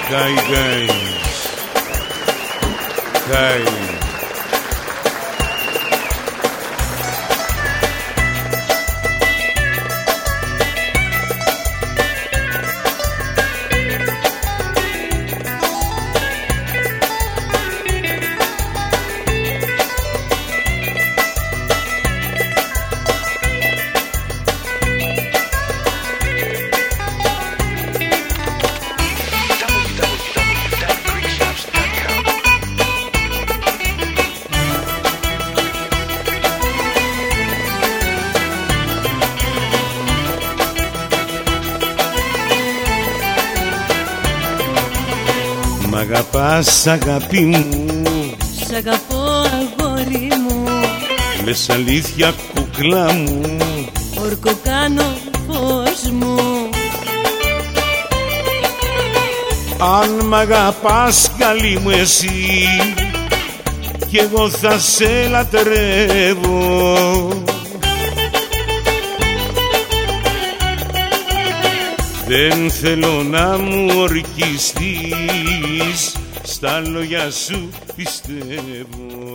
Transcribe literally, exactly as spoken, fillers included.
Hi guys. Hi. Μ' αγαπάς αγάπη μου, σ' αγαπώ αγόρι μου, λες αλήθεια κουκλά μου, όρκο κάνω φως μου. Αν μ' αγαπάς καλή μου εσύ, κι εγώ θα σε λατρεύω. Δεν θέλω να μου ορκιστείς, στα λόγια σου πιστεύω.